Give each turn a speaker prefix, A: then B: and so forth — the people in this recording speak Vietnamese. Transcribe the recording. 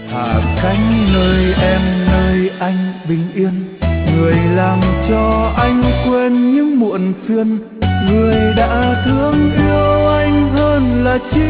A: Hạ cánh nơi em, nơi anh bình yên, người làm cho anh quên những muộn phiền, người đã thương yêu anh hơn là chi